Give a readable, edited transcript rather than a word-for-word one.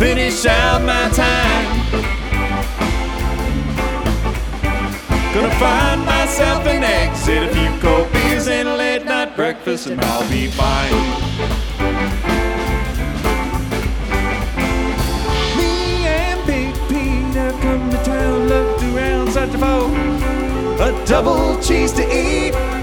finish out my time. Gonna find myself an exit, a few cold beers and a late night breakfast, and I'll be fine. Me and Big Pete have come to town, looked around, searching for a double cheese to eat.